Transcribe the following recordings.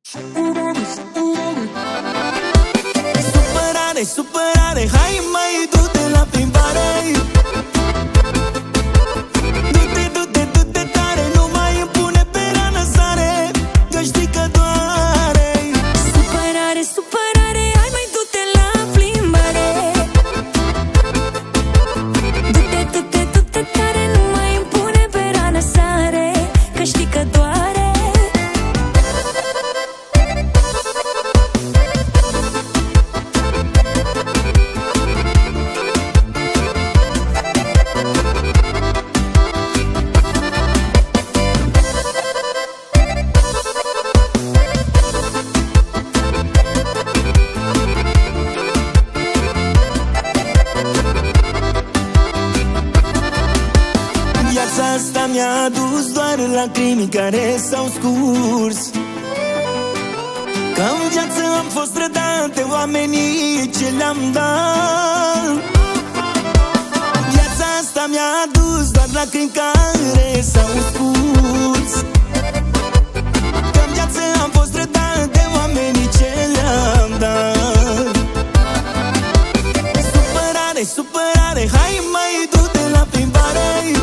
Supărare, supărare, hai mai du-te la plimbare. Du-te, du-te, du-te tare, nu mai îmi pune pe rană sare, că știi că doare. Supărare, supărare, hai mai du-te la plimbare. Du-te, du-te, du-te tare, nu mai îmi pune pe rană sare, că știi că doare. Viața asta mi-a adus doar lacrimi care s-au scurs, că în viață am fost trădat de oamenii ce le-am dat. Viața asta mi-a adus doar lacrimi care s-au scurs, că în viață am fost trădat de oamenii ce le-am dat. Supărare, supărare, hai mai du-te la plimbare.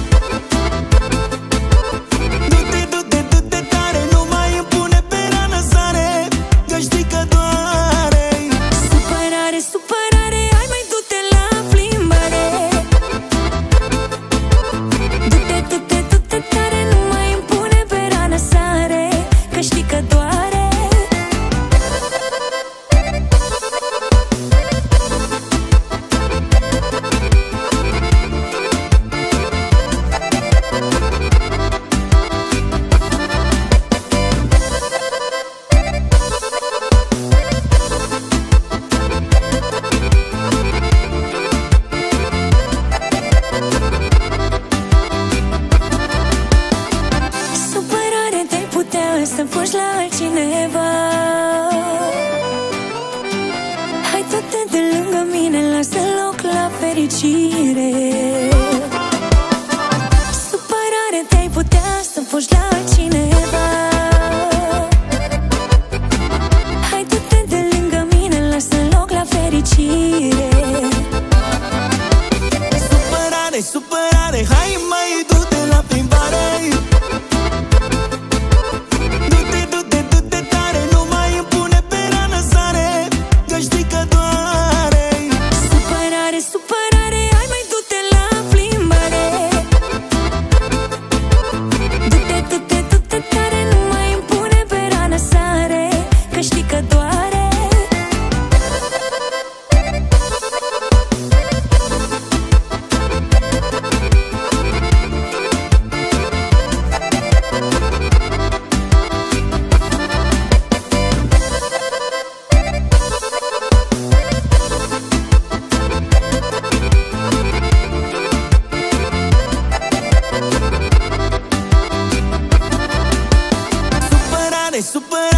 Să fugi la altcineva. Hai du-te de lângă mine, lasă loc la fericire. Supărare, te-ai putea să fugi la altcineva. Hai du-te de lângă mine, lasă loc la fericire. Supărare, supărare, hai mai du-te la plimbare. Supărare, supărare.